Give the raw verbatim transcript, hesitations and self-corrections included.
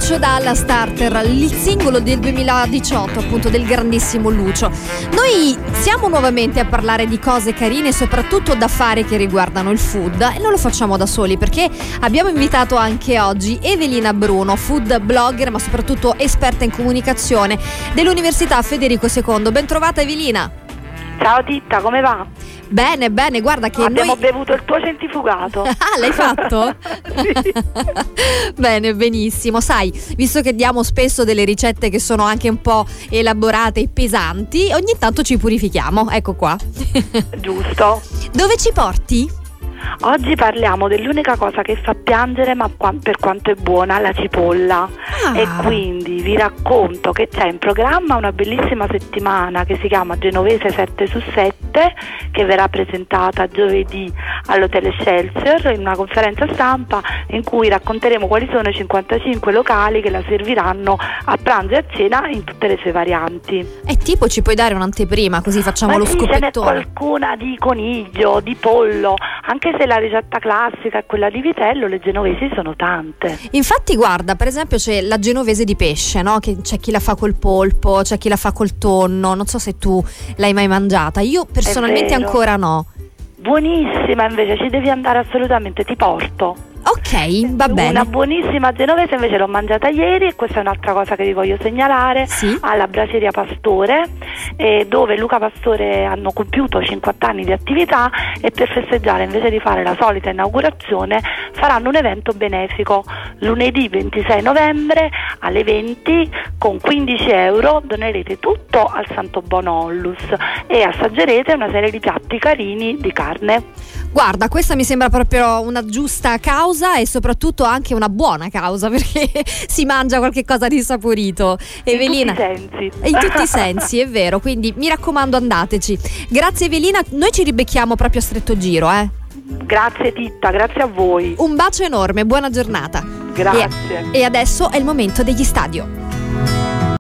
Lucio Dalla, Starter, il singolo del duemiladiciotto appunto del grandissimo Lucio. Noi siamo nuovamente a parlare di cose carine e soprattutto da fare che riguardano il food, e non lo facciamo da soli perché abbiamo invitato anche oggi Evelina Bruno, food blogger ma soprattutto esperta in comunicazione dell'Università Federico secondo. Ben trovata Evelina. Ciao Titta, come va? Bene, bene, guarda che abbiamo noi... bevuto il tuo centrifugato. Ah, l'hai fatto? Sì. Bene, benissimo. Sai, visto che diamo spesso delle ricette che sono anche un po' elaborate e pesanti, ogni tanto ci purifichiamo. Ecco qua. Giusto. Dove ci porti? Oggi parliamo dell'unica cosa che fa piangere ma per quanto è buona, la cipolla. Ah. E quindi vi racconto che c'è in programma una bellissima settimana che si chiama Genovese sette su sette, che verrà presentata giovedì all'Hotel Excelsior in una conferenza stampa in cui racconteremo quali sono i cinquantacinque locali che la serviranno a pranzo e a cena in tutte le sue varianti. E tipo ci puoi dare un'anteprima così facciamo ma lo sì, scoppettone? Ce n'è qualcuna di coniglio, di pollo, anche se la ricetta classica è quella di vitello, le genovesi sono tante. Infatti guarda, per esempio c'è la genovese di pesce, no? Che c'è chi la fa col polpo, c'è chi la fa col tonno, non so se tu l'hai mai mangiata, io personalmente ancora no. Buonissima, invece ci devi andare assolutamente, ti porto. Ok, va bene. Una buonissima genovese invece l'ho mangiata ieri e questa è un'altra cosa che vi voglio segnalare. Sì? Alla Braceria Pastore, eh, dove Luca Pastore hanno compiuto cinquanta anni di attività e per festeggiare, invece di fare la solita inaugurazione, faranno un evento benefico lunedì ventisei novembre alle venti. Con quindici euro donerete tutto al Santo Bono Ollus e assaggerete una serie di piatti carini di carne. Guarda, questa mi sembra proprio una giusta causa e soprattutto anche una buona causa, perché si mangia qualche cosa di saporito. Evelina, in tutti i sensi. In tutti i sensi, è vero, quindi mi raccomando andateci. Grazie Evelina, noi ci ribecchiamo proprio a stretto giro, eh. Grazie Titta, grazie a voi. Un bacio enorme, buona giornata. Grazie. E, e adesso è il momento degli stadio.